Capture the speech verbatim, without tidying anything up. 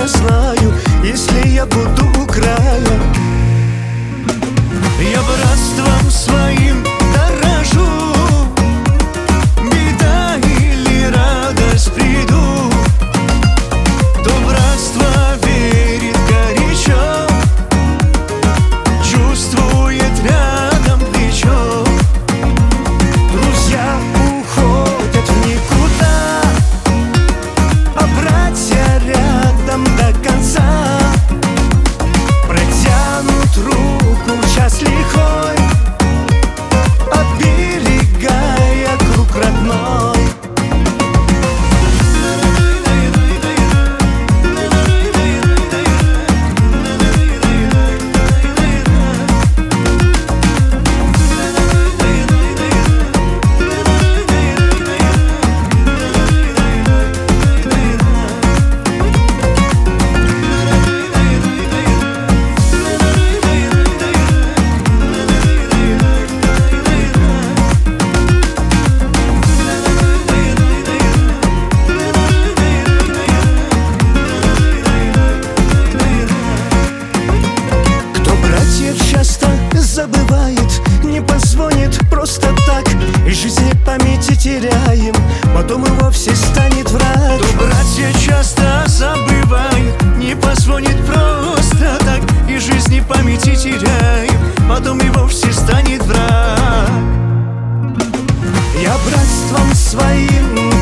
я знаю, если я буду у края. Я братством своим дорожу, беда или радость приду, то братство верит горячо, чувствует рядом плечо. Друзья уходят в никуда, а братья рядом до конца. Протянут руку в час лихой, оберегая круг родной. Забывает, не позвонит просто так, и жизни памяти теряем, потом и вовсе станет враг. То братья часто забывает, не позвонит просто так, и жизни памяти теряем, потом и вовсе станет враг. Я братством своим